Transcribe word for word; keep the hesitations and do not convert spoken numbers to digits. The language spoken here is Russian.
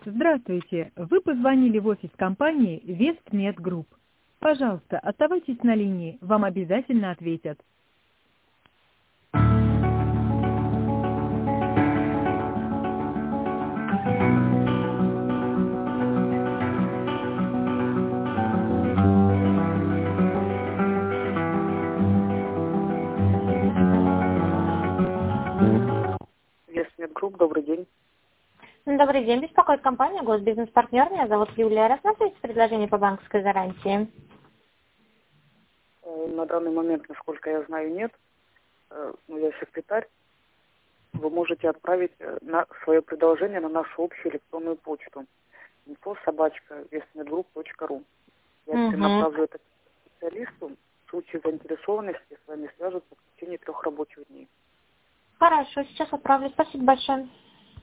Здравствуйте. Вы позвонили в офис компании Вестмед Групп. Пожалуйста, оставайтесь на линии. Вам обязательно ответят. Вестмед Групп, добрый день. Добрый день, беспокоит компания Госбизнес-партнер. Меня зовут Юлия. Рассматриваете предложение по банковской гарантии? Э, На данный момент, насколько я знаю, нет. Э, Ну, я секретарь. Вы можете отправить э, на свое предложение на нашу общую электронную почту инфо собачка вестмедгрупп точка ру. Я Угу. перенаправлю это к специалисту. В случае заинтересованности с вами свяжутся в течение трех рабочих дней. Хорошо, сейчас отправлю. Спасибо большое.